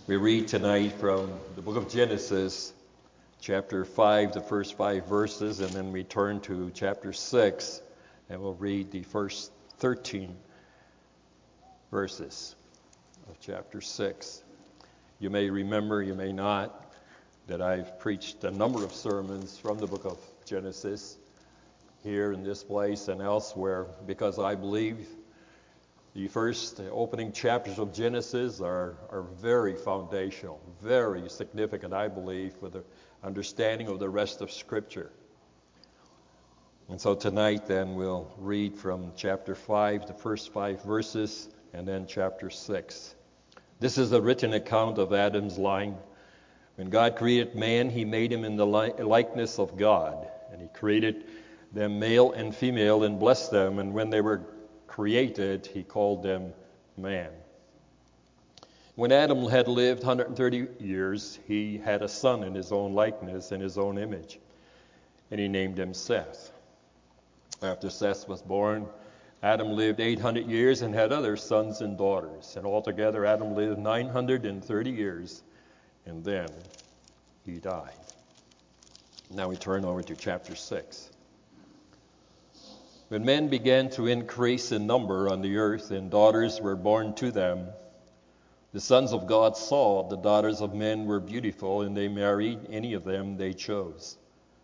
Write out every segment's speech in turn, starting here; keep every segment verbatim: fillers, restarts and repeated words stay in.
We read tonight from the book of Genesis, chapter five, the first five verses, and then we turn to chapter six, and we'll read the first thirteen verses of chapter six. You may remember, you may not, that I've preached a number of sermons from the book of Genesis here in this place and elsewhere, because I believe the first opening chapters of Genesis are, are very foundational, very significant, I believe, for the understanding of the rest of Scripture. And so tonight, then, we'll read from chapter five, the first five verses, and then chapter six. This is a written account of Adam's line. When God created man, he made him in the likeness of God, and he created them male and female and blessed them, and when they were created, he called them man. When Adam had lived one hundred thirty years, he had a son in his own likeness and his own image, and he named him Seth. After Seth was born, Adam lived eight hundred years and had other sons and daughters, and altogether Adam lived nine hundred thirty years, and then he died. Now we turn over to chapter six. When men began to increase in number on the earth and daughters were born to them, the sons of God saw the daughters of men were beautiful, and they married any of them they chose.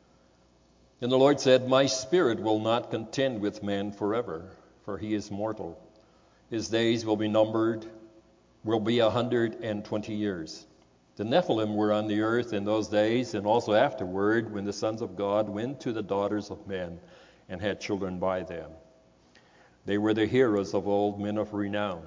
And the Lord said, My spirit will not contend with man forever, for he is mortal. His days will be numbered, will be a hundred and twenty years. The Nephilim were on the earth in those days, and also afterward, when the sons of God went to the daughters of men and had children by them. They were the heroes of old, men of renown.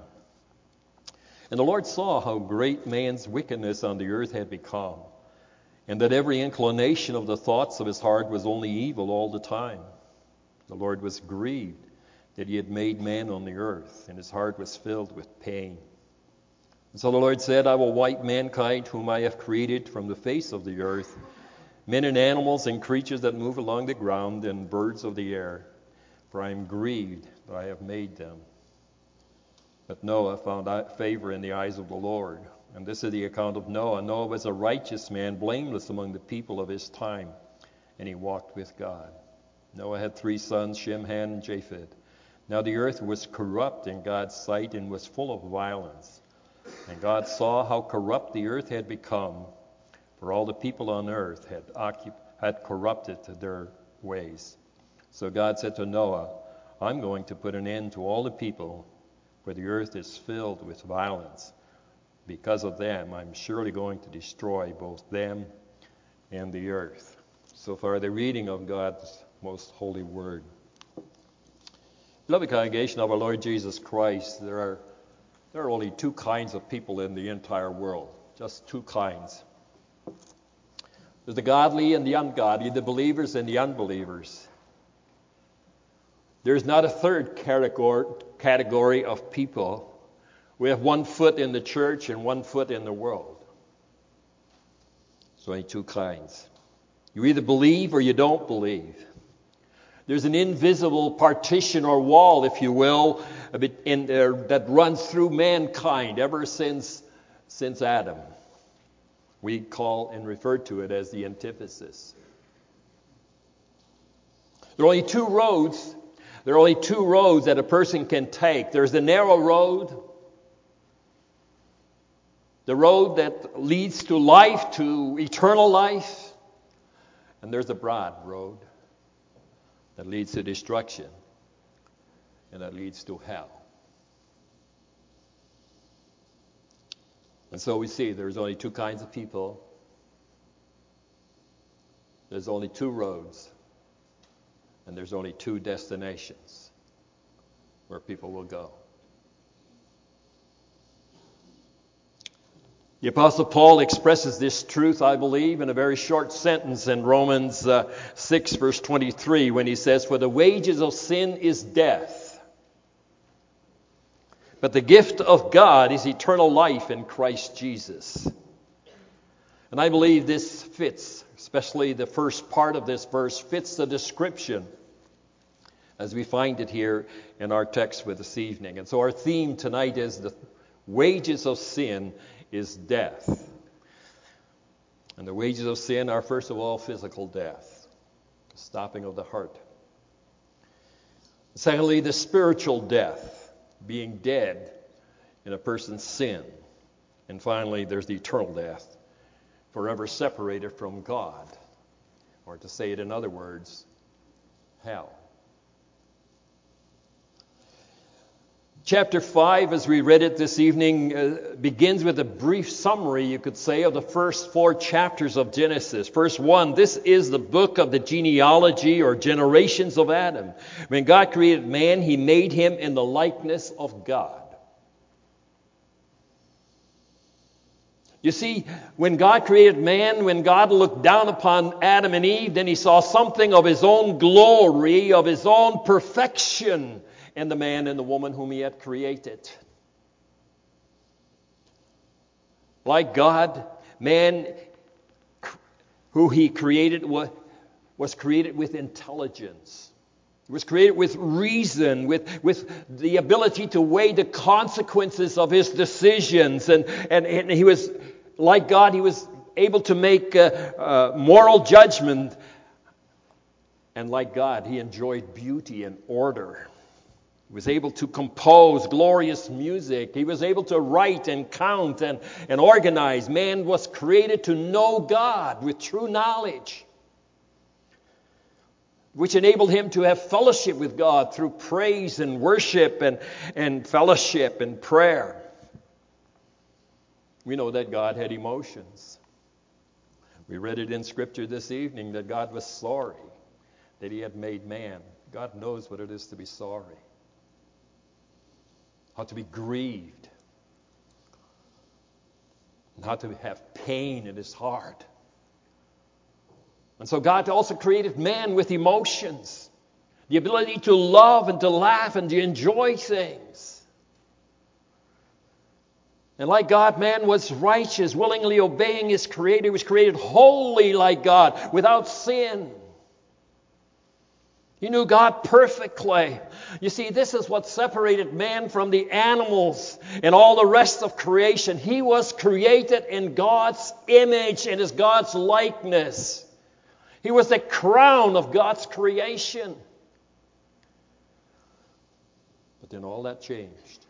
And the Lord saw how great man's wickedness on the earth had become, and that every inclination of the thoughts of his heart was only evil all the time. The Lord was grieved that he had made man on the earth, and his heart was filled with pain. And so the Lord said, I will wipe mankind whom I have created from the face of the earth, men and animals and creatures that move along the ground and birds of the air, for I am grieved that I have made them. But Noah found favor in the eyes of the Lord. And this is the account of Noah. Noah was a righteous man, blameless among the people of his time, and he walked with God. Noah had three sons, Shem, Ham, and Japheth. Now the earth was corrupt in God's sight and was full of violence. And God saw how corrupt the earth had become, for all the people on earth had, occup- had corrupted their ways. So God said to Noah, I'm going to put an end to all the people, for the earth is filled with violence. Because of them, I'm surely going to destroy both them and the earth. So far, the reading of God's most holy word. Beloved congregation of our Lord Jesus Christ, there are, there are only two kinds of people in the entire world. Just two kinds. There's the godly and the ungodly, the believers and the unbelievers. There's not a third category of people. We have one foot in the church and one foot in the world. There's only two kinds. You either believe or you don't believe. There's an invisible partition or wall, if you will, in there that runs through mankind ever since, since Adam. We call and refer to it as the antithesis. There are only two roads. There are only two roads that a person can take. There's the narrow road, the road that leads to life, to eternal life. And there's the broad road that leads to destruction and that leads to hell. And so we see there's only two kinds of people. There's only two roads. And there's only two destinations where people will go. The Apostle Paul expresses this truth, I believe, in a very short sentence in Romans uh, six, verse twenty-three, when he says, For the wages of sin is death, but the gift of God is eternal life in Christ Jesus. And I believe this fits, especially the first part of this verse, fits the description as we find it here in our text for this evening. And so our theme tonight is the wages of sin is death. And the wages of sin are, first of all, physical death, the stopping of the heart. Secondly, the spiritual death, being dead in a person's sin. And finally, there's the eternal death, forever separated from God. Or to say it in other words, hell. Chapter five, as we read it this evening, uh, begins with a brief summary, you could say, of the first four chapters of Genesis. Verse one, this is the book of the genealogy or generations of Adam. When God created man, he made him in the likeness of God. You see, when God created man, when God looked down upon Adam and Eve, then he saw something of his own glory, of his own perfection in the man and the woman whom he had created. Like God, man who he created was created with intelligence. He was created with reason, with, with the ability to weigh the consequences of his decisions. And, and, and he was, like God, he was able to make a, a moral judgment. And like God, he enjoyed beauty and order. He was able to compose glorious music. He was able to write and count and, and organize. Man was created to know God with true knowledge, which enabled him to have fellowship with God through praise and worship and, and fellowship and prayer. We know that God had emotions. We read it in Scripture this evening that God was sorry that he had made man. God knows what it is to be sorry, how to be grieved, and how to have pain in his heart. And so God also created man with emotions, the ability to love and to laugh and to enjoy things. And like God, man was righteous, willingly obeying his Creator. He was created holy like God, without sin. He knew God perfectly. You see, this is what separated man from the animals and all the rest of creation. He was created in God's image and as God's likeness. He was the crown of God's creation. But then all that changed.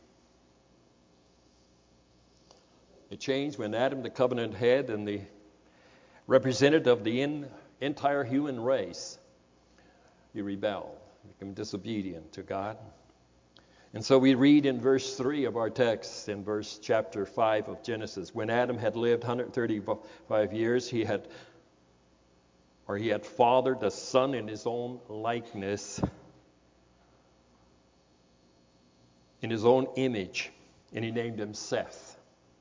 It changed when Adam, the covenant head and the representative of the in, entire human race, he rebelled, became disobedient to God. And so we read in verse three of our text, in verse chapter five of Genesis, when Adam had lived one hundred thirty-five years, he had or he had fathered a son in his own likeness, in his own image, and he named him Seth.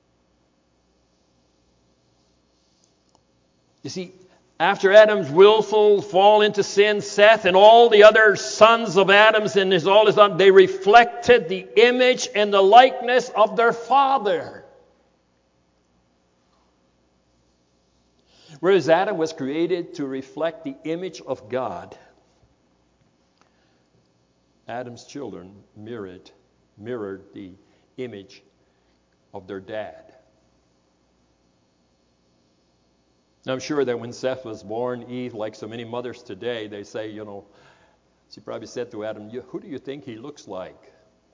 You see, after Adam's willful fall into sin, Seth and all the other sons of Adam's and his all his sons, they reflected the image and the likeness of their father. Whereas Adam was created to reflect the image of God, Adam's children mirrored, mirrored the image of their dad. Now, I'm sure that when Seth was born, Eve, like so many mothers today, they say, you know, she probably said to Adam, who do you think he looks like?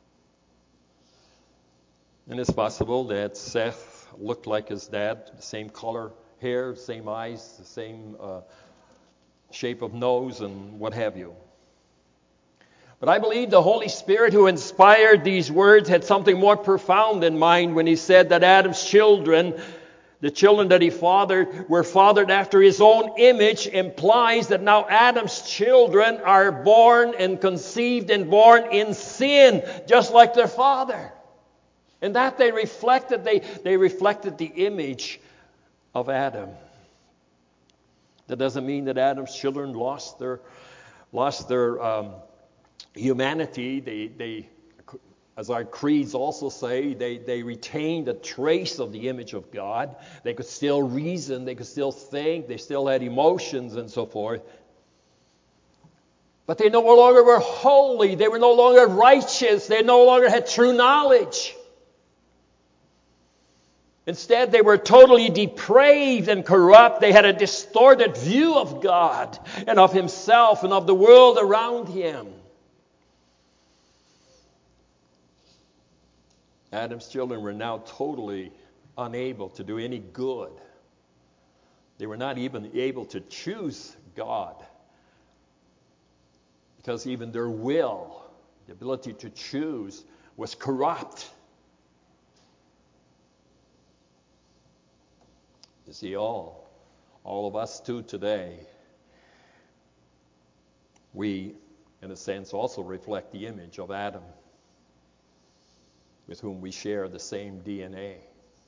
And it's possible that Seth looked like his dad, the same color hair, same eyes, the same uh, shape of nose, and what have you. But I believe the Holy Spirit who inspired these words had something more profound in mind when he said that Adam's children, the children that he fathered, were fathered after his own image, implies that now Adam's children are born and conceived and born in sin, just like their father. And that they reflected, they, they reflected the image of Adam. That doesn't mean that Adam's children lost their lost their um, humanity. They, they, as our creeds also say, they, they retained a trace of the image of God. They could still reason, they could still think, they still had emotions and so forth. But they no longer were holy. They were no longer righteous. They no longer had true knowledge. Instead, they were totally depraved and corrupt. They had a distorted view of God and of himself and of the world around him. Adam's children were now totally unable to do any good. They were not even able to choose God, because even their will, the ability to choose, was corrupt. You see, all, all of us too today, we, in a sense, also reflect the image of Adam, with whom we share the same D N A.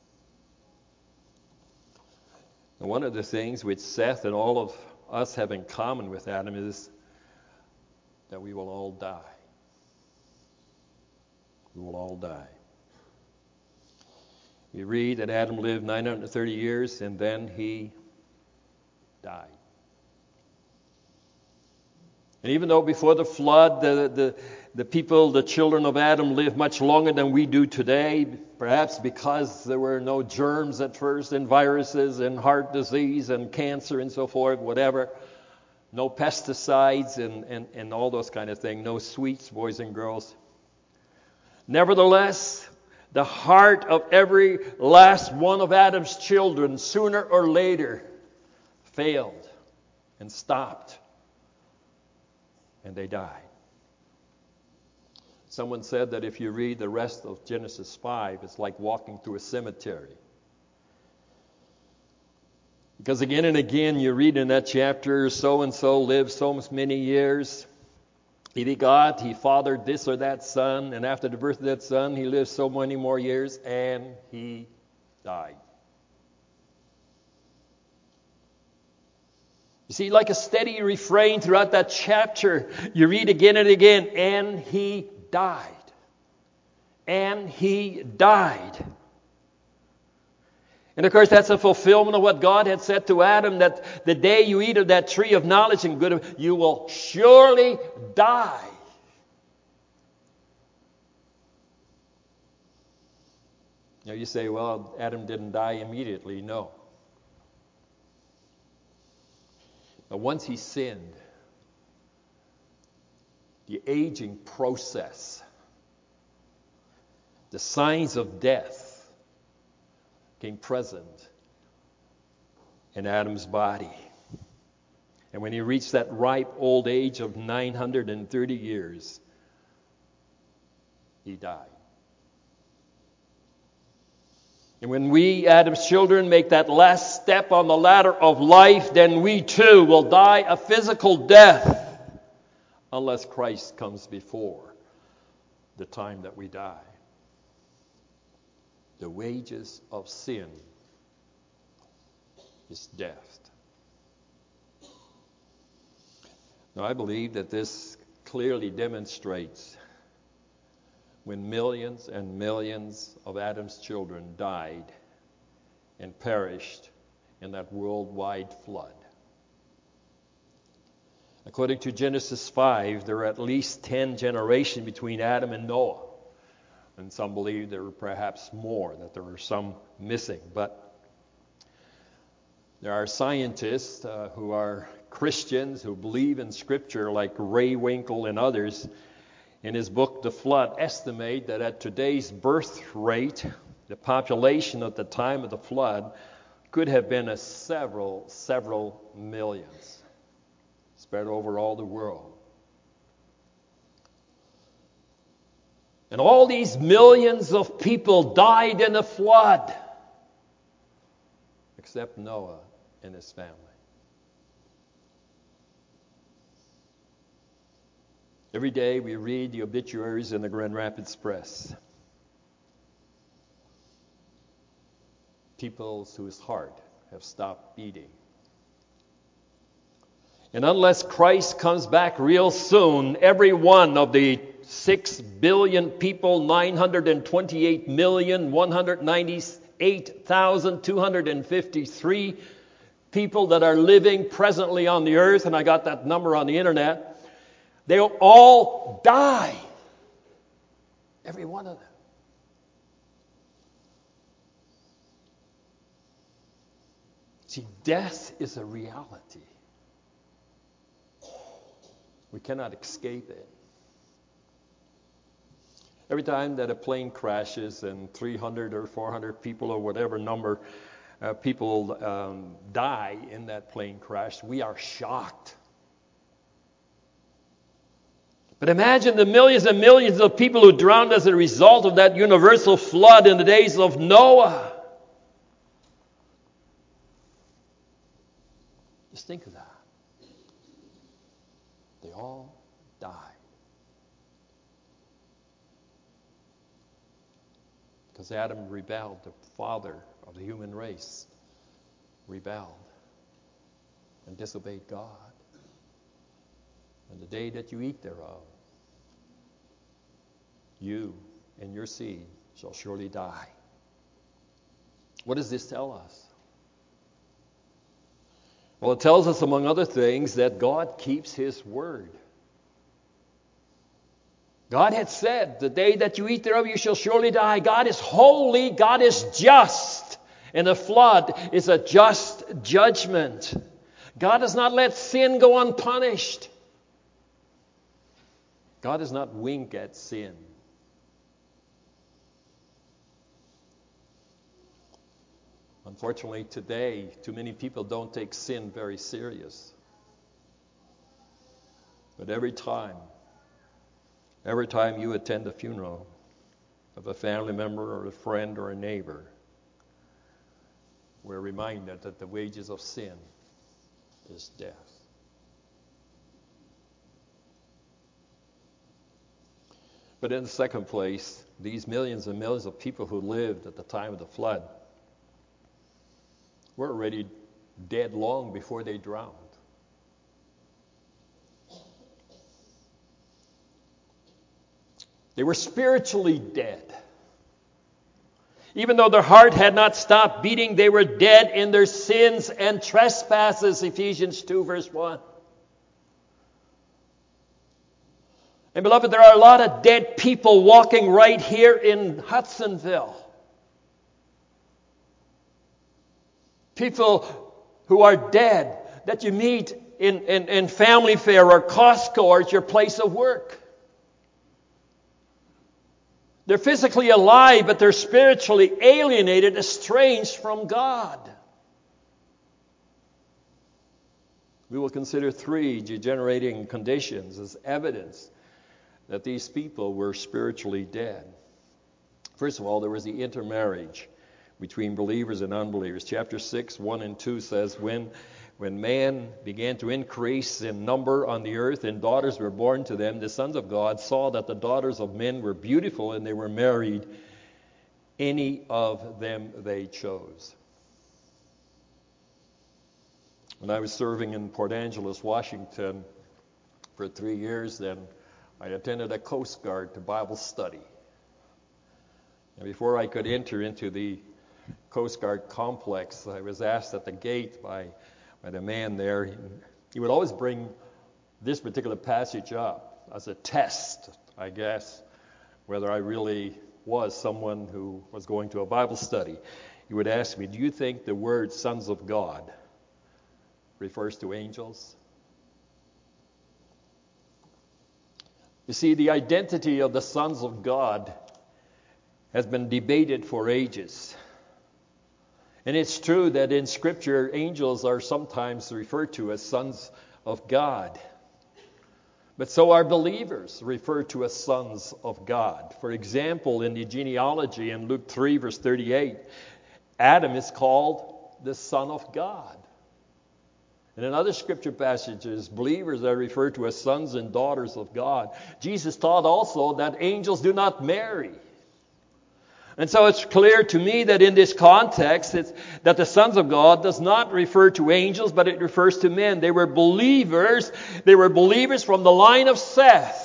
And one of the things which Seth and all of us have in common with Adam is that we will all die. We will all die. We read that Adam lived nine hundred thirty years and then he died. And even though before the flood, the, the, the people, the children of Adam, lived much longer than we do today, perhaps because there were no germs at first, and viruses, and heart disease, and cancer, and so forth, whatever. No pesticides, and, and, and all those kind of things. No sweets, boys and girls. Nevertheless, the heart of every last one of Adam's children, sooner or later, failed and stopped. And they died. Someone said that if you read the rest of Genesis five, it's like walking through a cemetery. Because again and again you read in that chapter, so-and-so lived so many years. He begot, he fathered this or that son, and after the birth of that son, he lived so many more years, and he died. You see, like a steady refrain throughout that chapter, you read again and again, and he died. And he died. And of course, that's a fulfillment of what God had said to Adam, that the day you eat of that tree of knowledge and good, you will surely die. Now you say, well, Adam didn't die immediately. No. But once he sinned, the aging process, the signs of death came present in Adam's body. And when he reached that ripe old age of nine hundred thirty years, he died. And when we, Adam's children, make that last step on the ladder of life, then we too will die a physical death, unless Christ comes before the time that we die. The wages of sin is death. Now, I believe that this clearly demonstrates when millions and millions of Adam's children died and perished in that worldwide flood. According to Genesis five, there were at least ten generations between Adam and Noah. And some believe there were perhaps more, that there were some missing. But there are scientists uh, who are Christians who believe in Scripture, like Ray Winkle and others, in his book, The Flood, estimate that at today's birth rate, the population at the time of the flood could have been a several, several millions, spread over all the world. And all these millions of people died in the flood, except Noah and his family. Every day we read the obituaries in the Grand Rapids Press. People whose heart have stopped beating. And unless Christ comes back real soon, every one of the six billion people, nine hundred twenty-eight million, one hundred ninety-eight thousand, two hundred fifty-three people that are living presently on the earth, and I got that number on the internet, they'll all die. Every one of them. See, death is a reality. We cannot escape it. Every time that a plane crashes and three hundred or four hundred people or whatever number uh, people um, die in that plane crash, we are shocked. But imagine the millions and millions of people who drowned as a result of that universal flood in the days of Noah. Just think of that. They all died. Because Adam rebelled, the father of the human race rebelled and disobeyed God. And the day that you eat thereof, you and your seed shall surely die. What does this tell us? Well, it tells us, among other things, that God keeps His word. God had said, the day that you eat thereof, you shall surely die. God is holy. God is just. And a flood is a just judgment. God does not let sin go unpunished. God does not wink at sin. Unfortunately, today, too many people don't take sin very serious. But every time, every time you attend a funeral of a family member or a friend or a neighbor, we're reminded that the wages of sin is death. But in the second place, these millions and millions of people who lived at the time of the flood were already dead long before they drowned. They were spiritually dead. Even though their heart had not stopped beating, they were dead in their sins and trespasses, Ephesians two, verse one. And beloved, there are a lot of dead people walking right here in Hudsonville. People who are dead that you meet in, in, in family fare or Costco or at your place of work. They're physically alive, but they're spiritually alienated, estranged from God. We will consider three degenerating conditions as evidence that these people were spiritually dead. First of all, there was the intermarriage between believers and unbelievers. Chapter six, one and two says, when, when man began to increase in number on the earth and daughters were born to them, the sons of God saw that the daughters of men were beautiful and they were married any of them they chose. When I was serving in Port Angeles, Washington for three years, then I attended a Coast Guard to Bible study. And before I could enter into the Coast Guard complex, I was asked at the gate by, by the man there. He, he would always bring this particular passage up as a test, I guess, whether I really was someone who was going to a Bible study. He would ask me, do you think the word sons of God refers to angels? You see, the identity of the sons of God has been debated for ages. And it's true that in Scripture, angels are sometimes referred to as sons of God. But so are believers referred to as sons of God. For example, in the genealogy in Luke three, verse thirty-eight, Adam is called the Son of God. And in other Scripture passages, believers are referred to as sons and daughters of God. Jesus taught also that angels do not marry. And so it's clear to me that in this context, it's, that the sons of God does not refer to angels, but it refers to men. They were believers. They were believers from the line of Seth.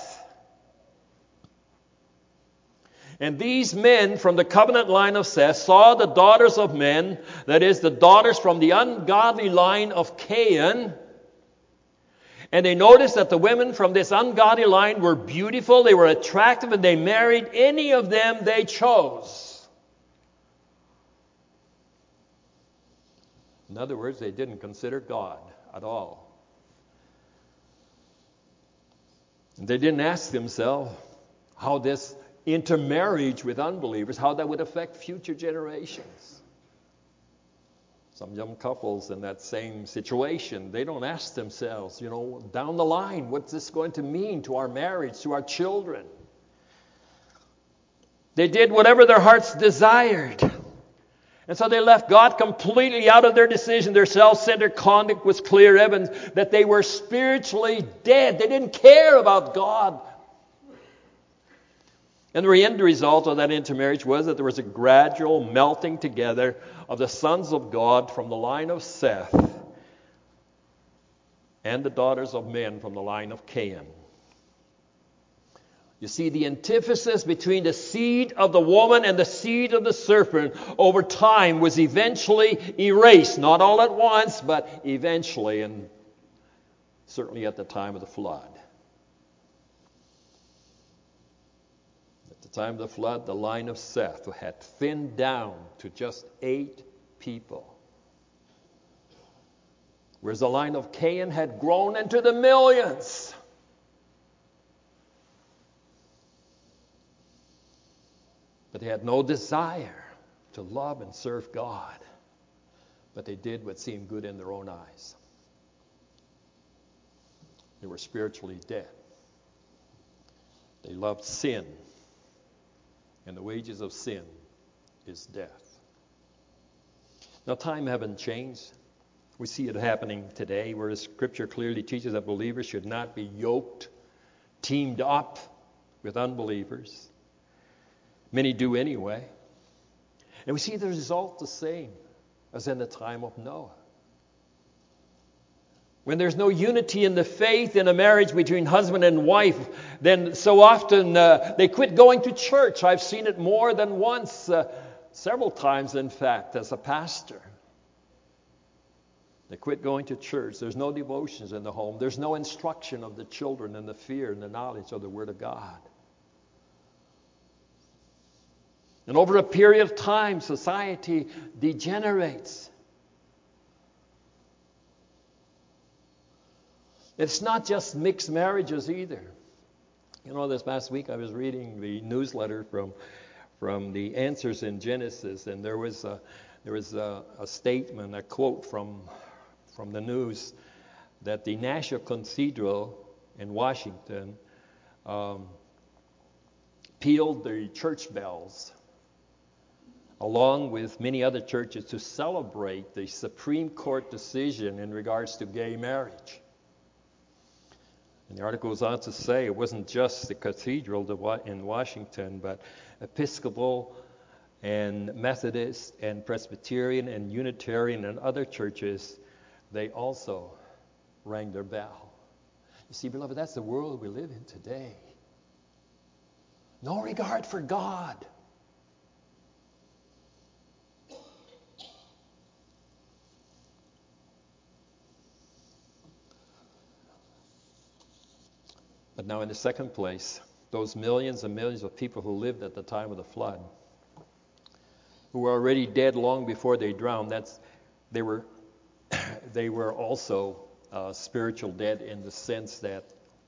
And these men from the covenant line of Seth saw the daughters of men, that is, the daughters from the ungodly line of Cain. And they noticed that the women from this ungodly line were beautiful, they were attractive, and they married any of them they chose. In other words, they didn't consider God at all. And they didn't ask themselves how this intermarriage with unbelievers, how that would affect future generations. Some young couples in that same situation, they don't ask themselves, you know, down the line, what's this going to mean to our marriage, to our children? They did whatever their hearts desired. And so they left God completely out of their decision. Their self-centered conduct was clear evidence that they were spiritually dead. They didn't care about God. And the end result of that intermarriage was that there was a gradual melting together of the sons of God from the line of Seth and the daughters of men from the line of Cain. You see, the antithesis between the seed of the woman and the seed of the serpent over time was eventually erased. Not all at once, but eventually, and certainly at the time of the flood. At the time of the flood, the line of Seth had thinned down to just eight people, whereas the line of Cain had grown into the millions. But they had no desire to love and serve God. But they did what seemed good in their own eyes. They were spiritually dead. They loved sin. And the wages of sin is death. Now, time haven't changed. We see it happening today, where the Scripture clearly teaches that believers should not be yoked, teamed up with unbelievers. Many do anyway. And we see the result the same as in the time of Noah. When there's no unity in the faith in a marriage between husband and wife, then so often uh, they quit going to church. I've seen it more than once, uh, several times in fact, as a pastor. They quit going to church. There's no devotions in the home. There's no instruction of the children in the fear and the knowledge of the Word of God. And over a period of time, society degenerates. It's not just mixed marriages either. You know, this past week I was reading the newsletter from from the Answers in Genesis, and there was a there was a, a statement, a quote from from the news that the National Cathedral in Washington um, pealed the church bells, along with many other churches, to celebrate the Supreme Court decision in regards to gay marriage. And the article goes on to say it wasn't just the cathedral in Washington, but Episcopal and Methodist and Presbyterian and Unitarian and other churches, they also rang their bell. You see, beloved, that's the world we live in today. No regard for God. But now in the second place, those millions and millions of people who lived at the time of the flood, who were already dead long before they drowned, that's they were they were also uh, spiritual dead in the sense that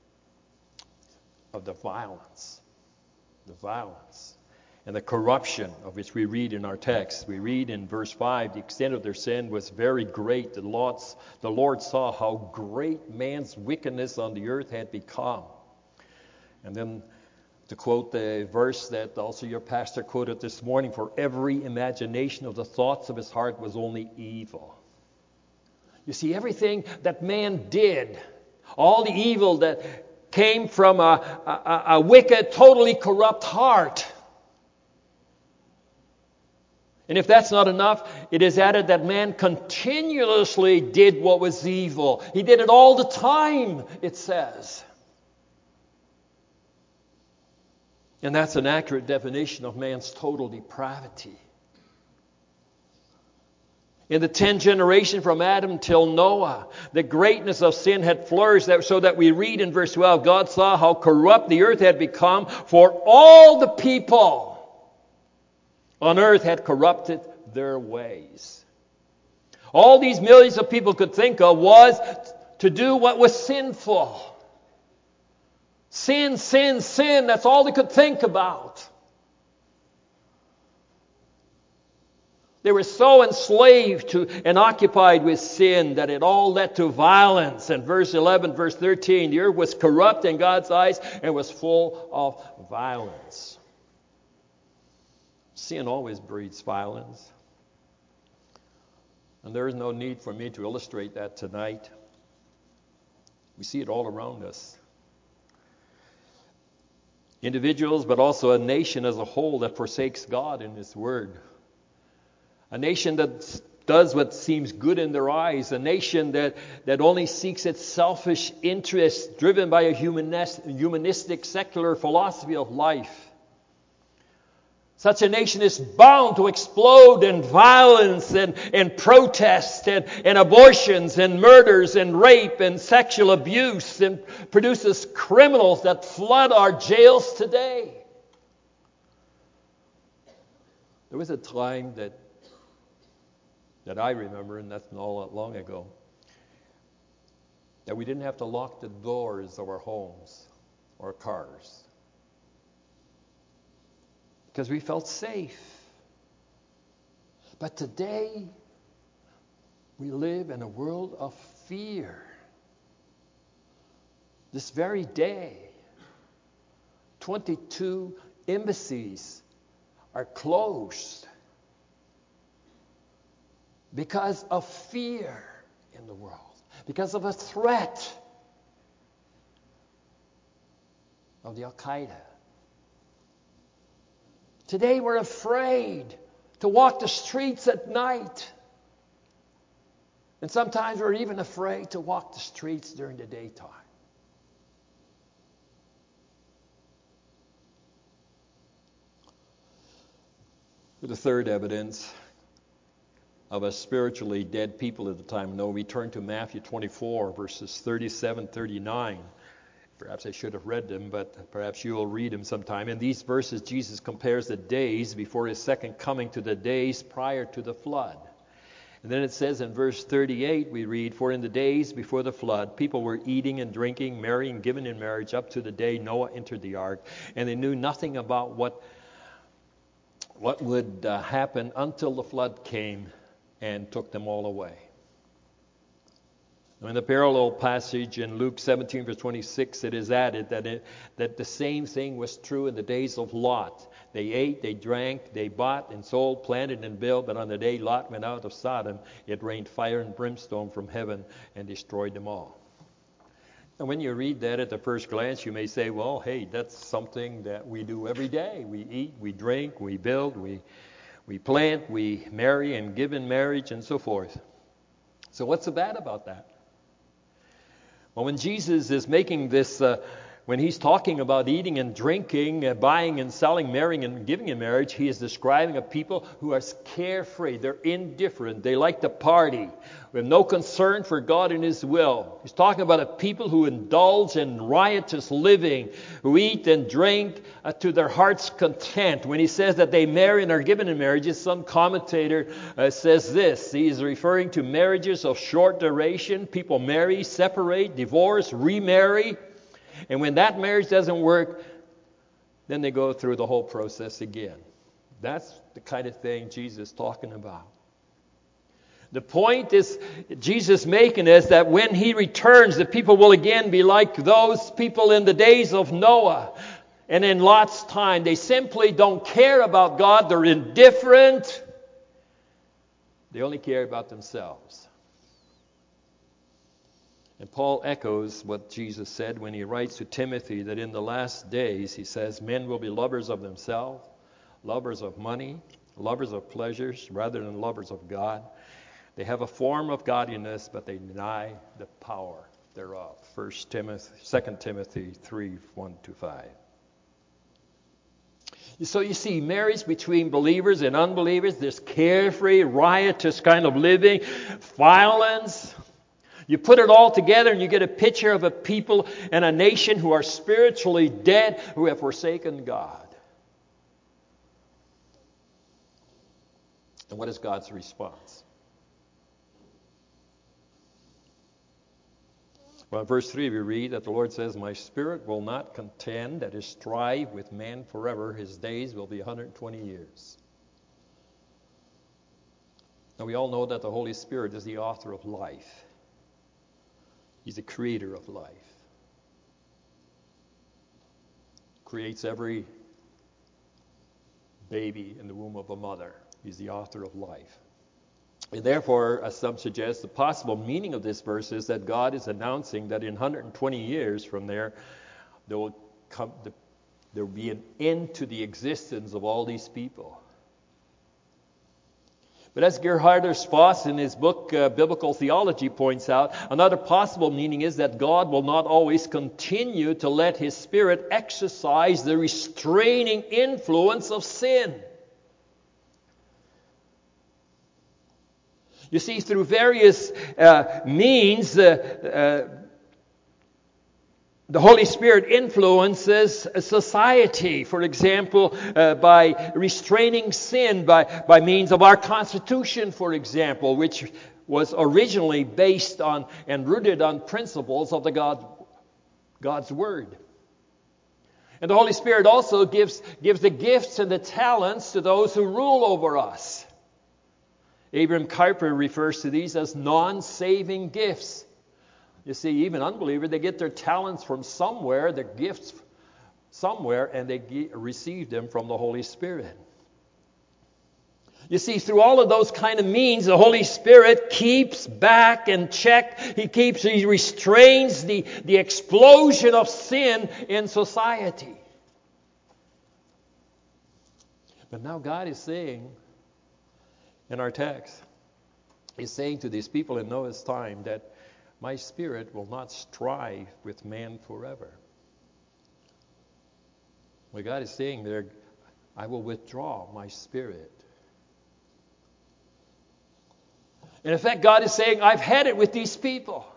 of the violence, the violence and the corruption of which we read in our text. We read in verse five, the extent of their sin was very great. The Lord, the Lord saw how great man's wickedness on the earth had become. And then to quote the verse that also your pastor quoted this morning, for every imagination of the thoughts of his heart was only evil. You see, everything that man did, all the evil that came from a, a, a wicked, totally corrupt heart. And if that's not enough, it is added that man continuously did what was evil. He did it all the time, it says. And that's an accurate definition of man's total depravity. In the ten generations from Adam till Noah, the greatness of sin had flourished, so that we read in verse twelve, God saw how corrupt the earth had become, for all the people on earth had corrupted their ways. All these millions of people could think of was to do what was sinful. Sin, sin, sin. That's all they could think about. They were so enslaved to and occupied with sin that it all led to violence. And verse eleven, verse thirteen, the earth was corrupt in God's eyes and was full of violence. Sin always breeds violence. And there is no need for me to illustrate that tonight. We see it all around us. Individuals, but also a nation as a whole that forsakes God and His Word. A nation that does what seems good in their eyes. A nation that, that only seeks its selfish interests, driven by a humanistic, secular philosophy of life. Such a nation is bound to explode in violence and, and protest and, and abortions and murders and rape and sexual abuse, and produces criminals that flood our jails today. There was a time that that I remember, and that's not all that long ago, that we didn't have to lock the doors of our homes or cars because we felt safe. But today, we live in a world of fear. This very day, twenty-two embassies are closed because of fear in the world, because of a threat of the Al-Qaeda. Today we're afraid to walk the streets at night. And sometimes we're even afraid to walk the streets during the daytime. The third evidence of a spiritually dead people at the time. No, we turn to Matthew twenty-four, verses thirty-seven, thirty-nine. Perhaps I should have read them, but perhaps you will read them sometime. In these verses, Jesus compares the days before His second coming to the days prior to the flood. And then it says in verse thirty-eight, we read, "For in the days before the flood, people were eating and drinking, marrying, given in marriage, up to the day Noah entered the ark. And they knew nothing about what, what would uh, happen until the flood came and took them all away." In the parallel passage in Luke seventeen, verse twenty-six, it is added that it, that the same thing was true in the days of Lot. They ate, they drank, they bought and sold, planted and built, but on the day Lot went out of Sodom, it rained fire and brimstone from heaven and destroyed them all. And when you read that at the first glance, you may say, well, hey, that's something that we do every day. We eat, we drink, we build, we we plant, we marry and give in marriage and so forth. So what's so bad about that? Well, when Jesus is making this, uh, when He's talking about eating and drinking, uh, buying and selling, marrying and giving in marriage, He is describing a people who are carefree. They're indifferent. They like to party with no concern for God and His will. He's talking about a people who indulge in riotous living, who eat and drink uh, to their heart's content. When He says that they marry and are given in marriages, some commentator uh, says this. He is referring to marriages of short duration. People marry, separate, divorce, remarry. And when that marriage doesn't work, then they go through the whole process again. That's the kind of thing Jesus is talking about. The point is, Jesus making is that when He returns, the people will again be like those people in the days of Noah and in Lot's time. They simply don't care about God. They're indifferent. They only care about themselves. And Paul echoes what Jesus said when he writes to Timothy that in the last days, he says, men will be lovers of themselves, lovers of money, lovers of pleasures rather than lovers of God. They have a form of godliness, but they deny the power thereof. First Timothy, Second Timothy three, one to five. So you see, marriage between believers and unbelievers, this carefree, riotous kind of living, violence. You put it all together and you get a picture of a people and a nation who are spiritually dead, who have forsaken God. And what is God's response? Well, in verse three we read that the Lord says, "My spirit will not contend," that is, strive with man forever. His days will be one hundred twenty years. Now we all know that the Holy Spirit is the author of life. He's the creator of life. Creates every baby in the womb of a mother. He's the author of life. And therefore, as some suggest, the possible meaning of this verse is that God is announcing that in one hundred twenty years from there, there will come, there will be an end to the existence of all these people. But as Gerhard Voss in his book uh, Biblical Theology points out, another possible meaning is that God will not always continue to let His Spirit exercise the restraining influence of sin. You see, through various uh, means, uh, uh, the Holy Spirit influences society, for example, uh, by restraining sin, by, by means of our Constitution, for example, which was originally based on and rooted on principles of the God, God's Word. And the Holy Spirit also gives, gives the gifts and the talents to those who rule over us. Abraham Kuyper refers to these as non-saving gifts. You see, even unbelievers, they get their talents from somewhere, their gifts somewhere, and they ge- receive them from the Holy Spirit. You see, through all of those kind of means, the Holy Spirit keeps back and check. He keeps, he restrains the, the explosion of sin in society. But now God is saying, in our text, He's saying to these people in Noah's time that my Spirit will not strive with man forever. What God is saying there, I will withdraw my Spirit. In effect, God is saying, I've had it with these people.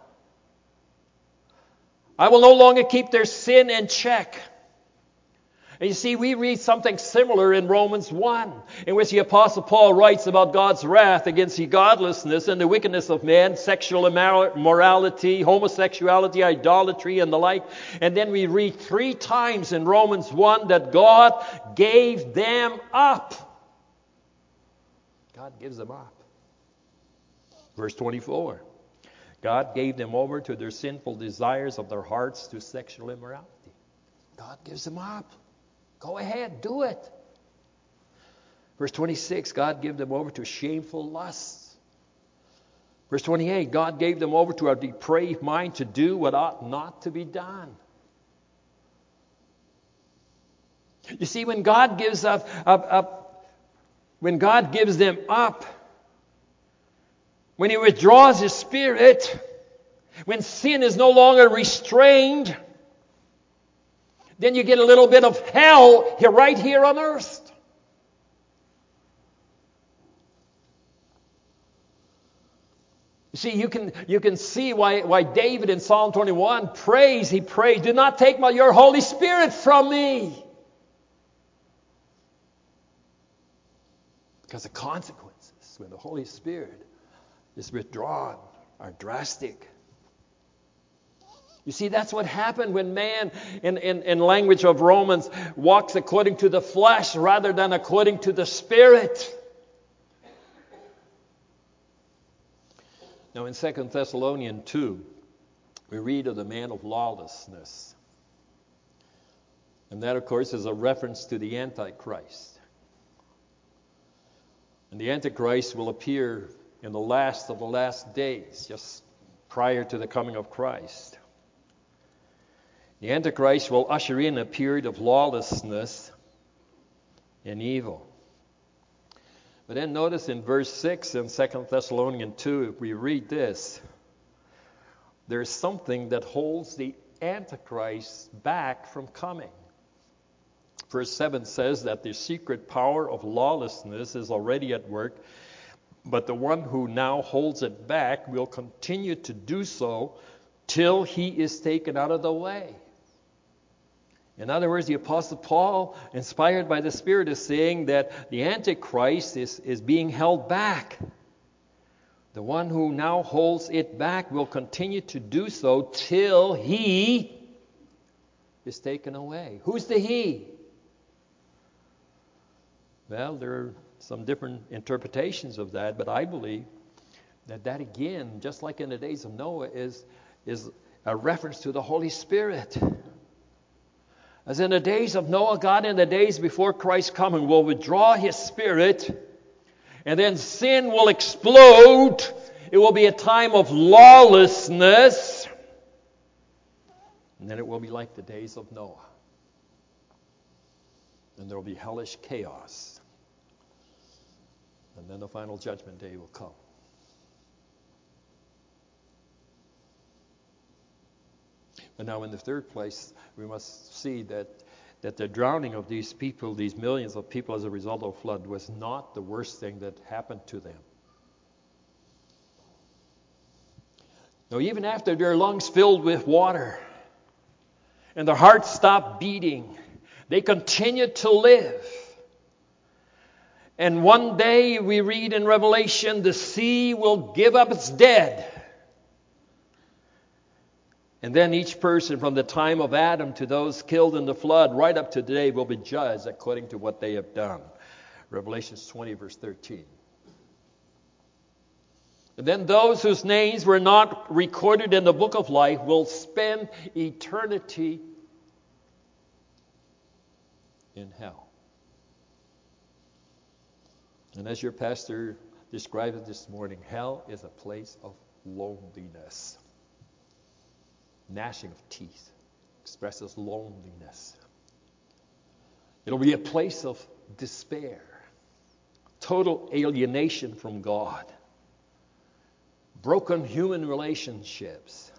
I will no longer keep their sin in check. And you see, we read something similar in Romans one, in which the Apostle Paul writes about God's wrath against the godlessness and the wickedness of men, sexual immorality, homosexuality, idolatry, and the like. And then we read three times in Romans one that God gave them up. God gives them up. Verse twenty-four, God gave them over to their sinful desires of their hearts to sexual immorality. God gives them up. Go ahead, do it. Verse twenty-six, God gave them over to shameful lusts. Verse twenty-eight, God gave them over to a depraved mind to do what ought not to be done. You see, when God gives up, up, up when God gives them up, when He withdraws His Spirit, when sin is no longer restrained, then you get a little bit of hell here, right here on earth. You see, you can you can see why, why David in Psalm twenty-one prays, he prays, do not take my, your Holy Spirit from me. Because the consequences when the Holy Spirit is withdrawn are drastic. You see, that's what happened when man, in, in, in language of Romans, walks according to the flesh rather than according to the Spirit. Now in Second Thessalonians two, we read of the man of lawlessness. And that, of course, is a reference to the Antichrist. And the Antichrist will appear in the last of the last days, just prior to the coming of Christ. The Antichrist will usher in a period of lawlessness and evil. But then notice in verse six in Second Thessalonians two, if we read this, there's something that holds the Antichrist back from coming. Verse seven says that the secret power of lawlessness is already at work, but the one who now holds it back will continue to do so till he is taken out of the way. In other words, the Apostle Paul, inspired by the Spirit, is saying that the Antichrist is, is being held back The one who now holds it back will continue to do so till he is taken away. Who's the he? Well, there are some different interpretations of that, but I believe that that again, just like in the days of Noah, is, is a reference to the Holy Spirit. As in the days of Noah, God in the days before Christ's coming will withdraw His Spirit, and then sin will explode. It will be a time of lawlessness, and then it will be like the days of Noah. And there will be hellish chaos. And then the final judgment day will come. And now in the third place, we must see that, that the drowning of these people, these millions of people as a result of flood, was not the worst thing that happened to them. No, even after their lungs filled with water and their hearts stopped beating, they continued to live. And one day we read in Revelation, the sea will give up its dead. And then each person from the time of Adam to those killed in the flood, right up to today, will be judged according to what they have done. Revelation twenty, verse thirteen. And then those whose names were not recorded in the book of life will spend eternity in hell. And as your pastor described it this morning, hell is a place of loneliness. Gnashing of teeth expresses loneliness. It'll be a place of despair, total alienation from God, broken human relationships.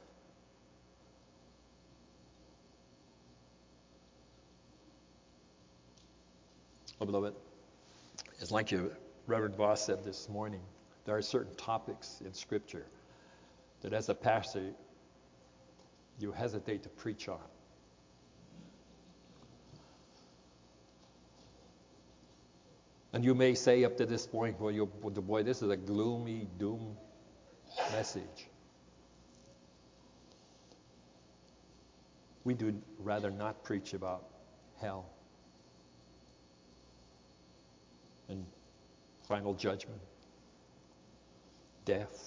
Oh, beloved, it's like your Reverend Voss said this morning, there are certain topics in Scripture that as a pastor you hesitate to preach on. And you may say up to this point, well, you, boy, this is a gloomy, doom message. We do rather not preach about hell and final judgment, death.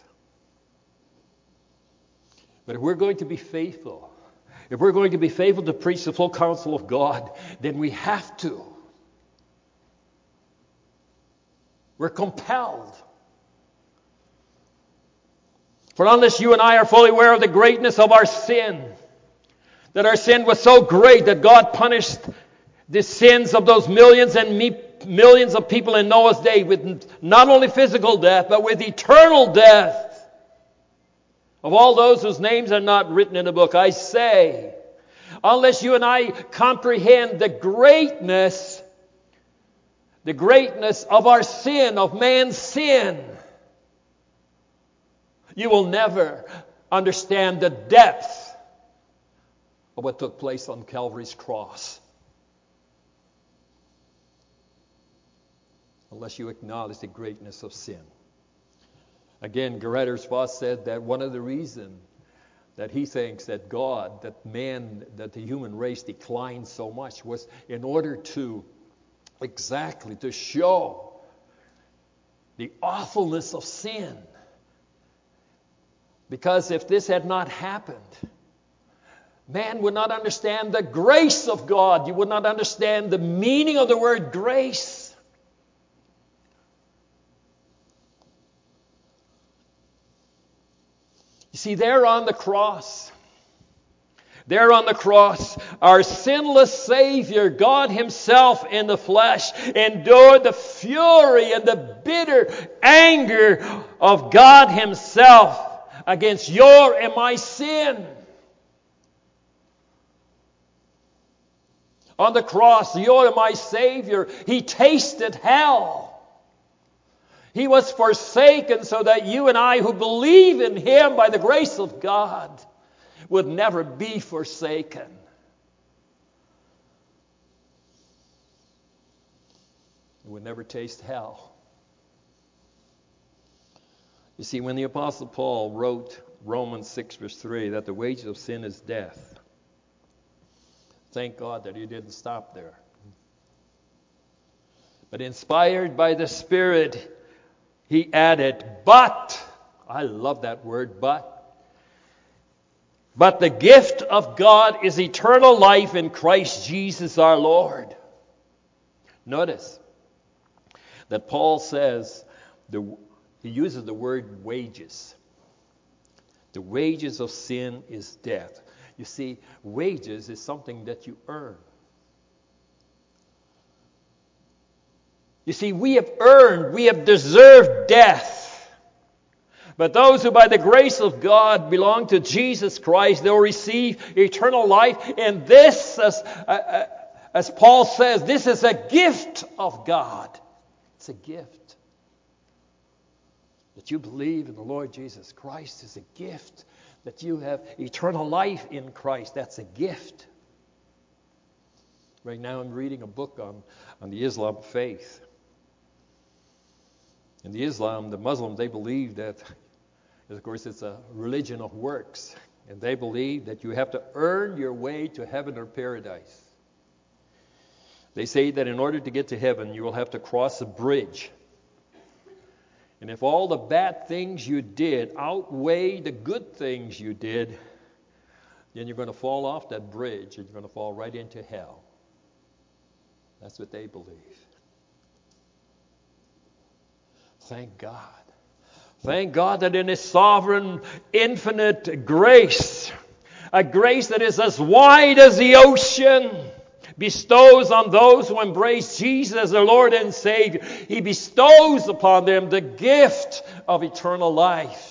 But if we're going to be faithful, if we're going to be faithful to preach the full counsel of God, then we have to. We're compelled. For unless you and I are fully aware of the greatness of our sin, that our sin was so great that God punished the sins of those millions and me, millions of people in Noah's day with not only physical death, but with eternal death, of all those whose names are not written in the book, I say, unless you and I comprehend the greatness, the greatness of our sin, of man's sin, you will never understand the depth of what took place on Calvary's cross. Unless you acknowledge the greatness of sin. Again, Geerhardus Vos said that one of the reasons that he thinks that God, that man, that the human race declined so much was in order to exactly to show the awfulness of sin. Because if this had not happened, man would not understand the grace of God. You would not understand the meaning of the word grace. You see, there on the cross, there on the cross, our sinless Savior, God Himself in the flesh, endured the fury and the bitter anger of God Himself against your and my sin. On the cross, your and my Savior, He tasted hell. He was forsaken so that you and I who believe in Him by the grace of God would never be forsaken. We would never taste hell. You You see, when the Apostle Paul wrote Romans six, verse three, that the wages of sin is death, thank God that he didn't stop there. But inspired by the Spirit, he added, but, I love that word, but, but the gift of God is eternal life in Christ Jesus our Lord. Notice that Paul says, the, he uses the word wages. The wages of sin is death. You see, wages is something that you earn. You see, we have earned, we have deserved death. But those who by the grace of God belong to Jesus Christ, they'll receive eternal life. And this, as, uh, as Paul says, this is a gift of God. It's a gift. That you believe in the Lord Jesus Christ is a gift. That you have eternal life in Christ, that's a gift. Right now I'm reading a book on, on the Islam faith. In the Islam, the Muslims, they believe that, of course, it's a religion of works. And they believe that you have to earn your way to heaven or paradise. They say that in order to get to heaven, you will have to cross a bridge. And if all the bad things you did outweigh the good things you did, then you're going to fall off that bridge and you're going to fall right into hell. That's what they believe. Thank God. Thank God that in His sovereign, infinite grace, a grace that is as wide as the ocean, bestows on those who embrace Jesus as their Lord and Savior. He bestows upon them the gift of eternal life.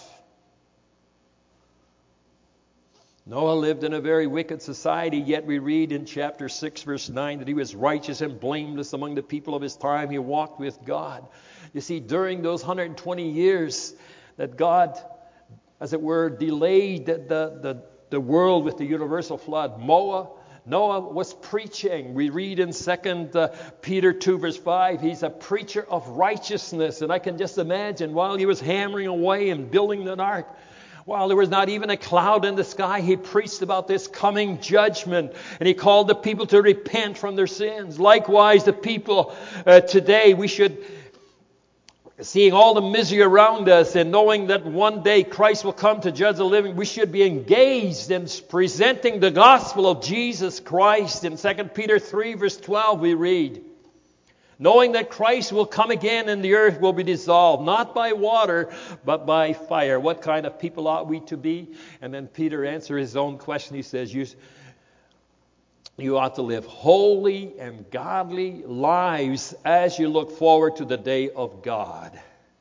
Noah lived in a very wicked society, yet we read in chapter six, verse nine, that he was righteous and blameless among the people of his time. He walked with God. You see, during those one hundred twenty years that God, as it were, delayed the, the, the world with the universal flood, Noah, Noah was preaching. We read in Second Peter two, verse five, he's a preacher of righteousness. And I can just imagine while he was hammering away and building the ark, while there was not even a cloud in the sky, he preached about this coming judgment. And he called the people to repent from their sins. Likewise, the people uh, today, we should, seeing all the misery around us and knowing that one day Christ will come to judge the living, we should be engaged in presenting the gospel of Jesus Christ. In Second Peter three, verse twelve, we read, knowing that Christ will come again and the earth will be dissolved, not by water, but by fire. What kind of people ought we to be? And then Peter answers his own question. He says, you, you ought to live holy and godly lives as you look forward to the day of God.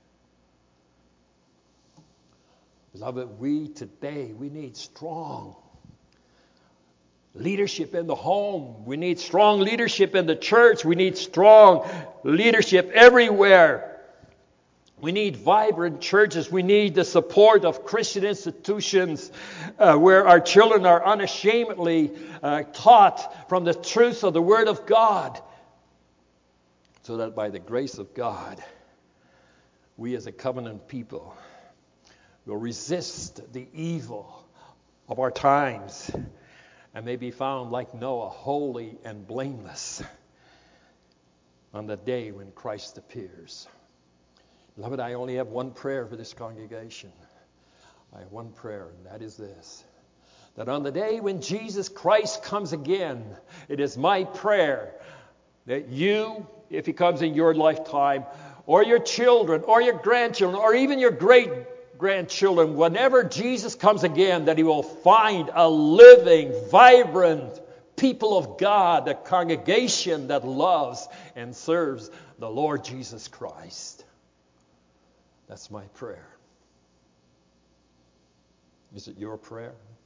Beloved, we today, we need strong leadership in the home. We need strong leadership in the church. We need strong leadership everywhere. We need vibrant churches. We need the support of Christian institutions uh, where our children are unashamedly uh, taught from the truths of the Word of God, so that by the grace of God, we as a covenant people will resist the evil of our times and may be found like Noah, holy and blameless on the day when Christ appears. Beloved, I only have one prayer for this congregation. I have one prayer, and that is this: that on the day when Jesus Christ comes again, it is my prayer that you, if He comes in your lifetime, or your children, or your grandchildren, or even your great grandchildren, whenever Jesus comes again, that He will find a living, vibrant people of God, a congregation that loves and serves the Lord Jesus Christ. That's my prayer. Is it your prayer?